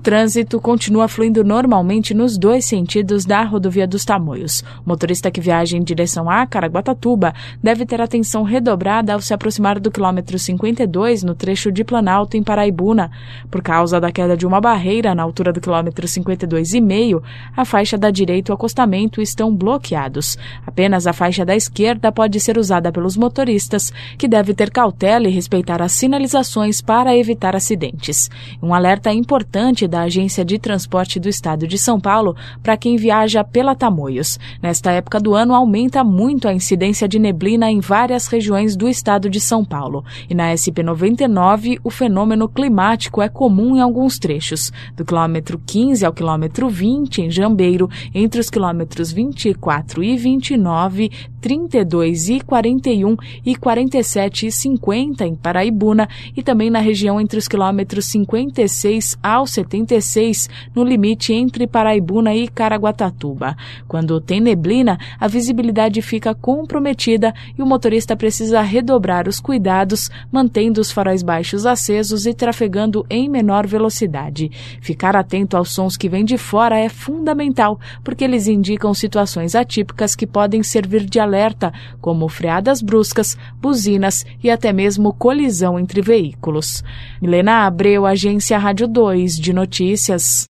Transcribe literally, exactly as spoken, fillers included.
trânsito continua fluindo normalmente nos dois sentidos da rodovia dos Tamoios. O motorista que viaja em direção a Caraguatatuba deve ter atenção redobrada ao se aproximar do quilômetro cinquenta e dois no trecho de Planalto, em Paraibuna. Por causa da queda de uma barreira na altura do quilômetro cinquenta e dois e meio, a faixa da direita e o acostamento estão bloqueados. Apenas a faixa da esquerda pode ser usada pelos motoristas, que devem ter cautela e respeitar as sinalizações para evitar acidentes. Um alerta importante da Agência de Transporte do Estado de São Paulo para quem viaja pela Tamoios. Nesta época do ano, aumenta muito a incidência de neblina em várias regiões do estado de São Paulo. E na S P noventa e nove, o fenômeno climático é comum em alguns trechos. Do quilômetro quinze ao quilômetro vinte, em Jambeiro, entre os quilômetros vinte e quatro e vinte e nove, trinta e dois e quarenta e um e quarenta e sete e cinquenta, em Paraibuna, e também na região entre os quilômetros cinquenta e seis ao setenta e seis, no limite entre Paraibuna e Caraguatatuba. Quando tem neblina, a visibilidade fica comprometida e o motorista precisa redobrar os cuidados, mantendo os faróis baixos acesos e trafegando em menor velocidade. Ficar atento aos sons que vêm de fora é fundamental, porque eles indicam situações atípicas que podem servir de alerta, como freadas bruscas, buzinas e até mesmo colisão entre veículos. Milena Abreu, Agência Rádio dois de Notícias.